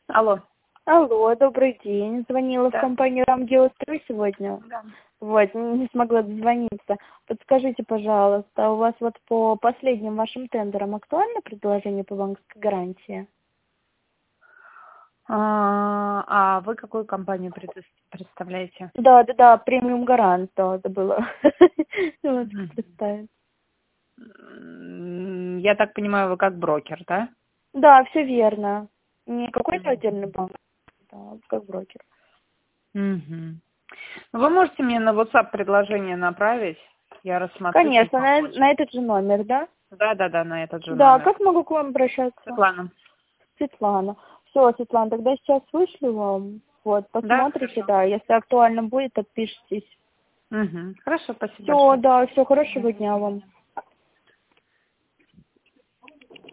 Алло. Алло, добрый день. Звонила в Да. компанию «Рамгеострой» сегодня. Да. Вот, не смогла дозвониться. Подскажите, пожалуйста, у вас вот по последним вашим тендерам актуально предложение по банковской гарантии? А вы какую компанию представляете? Да, премиум гарант, да, забыла. Вот, Мгм. представить. Я так понимаю, вы как брокер, да? Да, все верно. Не какой-то Мгм. отдельный банк, а как брокер. Мгм. Ну, вы можете мне на WhatsApp предложение направить? Я рассмотрю чуть Конечно, попозже. на этот же номер, да? Да, на этот же Да, номер. как могу к вам обращаться? Светлана. Светлана. Все, Светлана, тогда сейчас вышлю вам. Вот, Да, посмотрите, хорошо. да, если актуально будет, отпишитесь. Хорошо, спасибо Все, большое. да, все, хорошего дня вам.